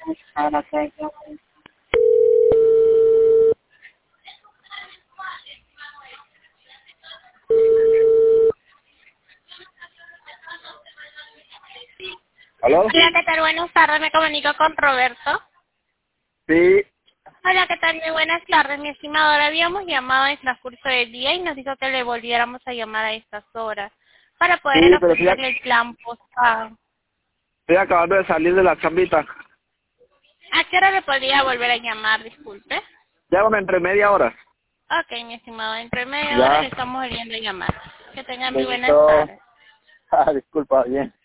¿Aló? Hola, ¿qué tal? Buenas tardes, me comunico con Roberto. Sí. Hola, ¿qué tal? Muy buenas tardes, mi estimado. Ahora habíamos llamado en el transcurso del día y nos dijo que le volviéramos a llamar a estas horas para Sí, poder pero ofrecerle el plan postpago. estoy acabando de salir de la chambita. ¿A qué hora le podría volver a llamar? Disculpe. Llámame entre media hora. Ok, mi estimado, entre media hora Ya. le estamos volviendo a llamar. Que tengan muy buenas Listo. tardes. Disculpa, bien.